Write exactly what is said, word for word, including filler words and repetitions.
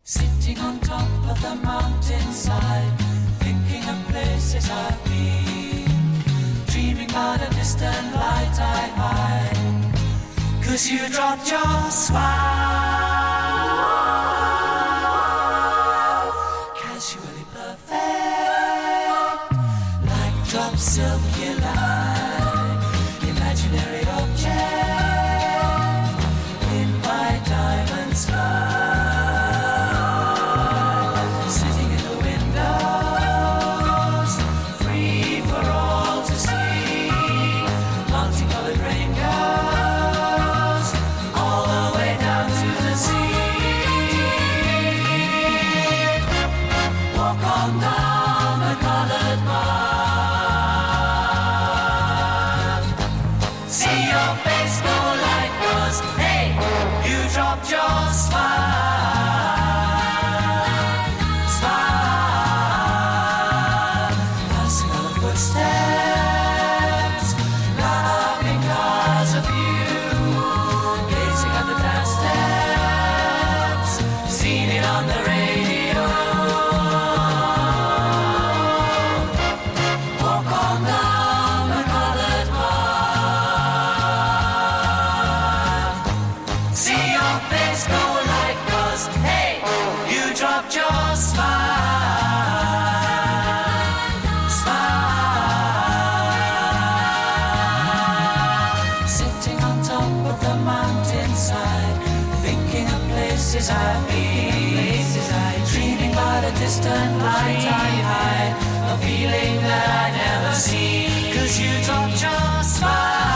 Sitting on top of the mountainside, thinking of places I've been, dreaming about a distant light I hide, 'cause you dropped your smile, casually perfect, like dropped silky light, imaginary object in my diamond sky. I've been, places I dreaming about a distant light I hide, a feeling that I never see, 'cause you dropped your smile.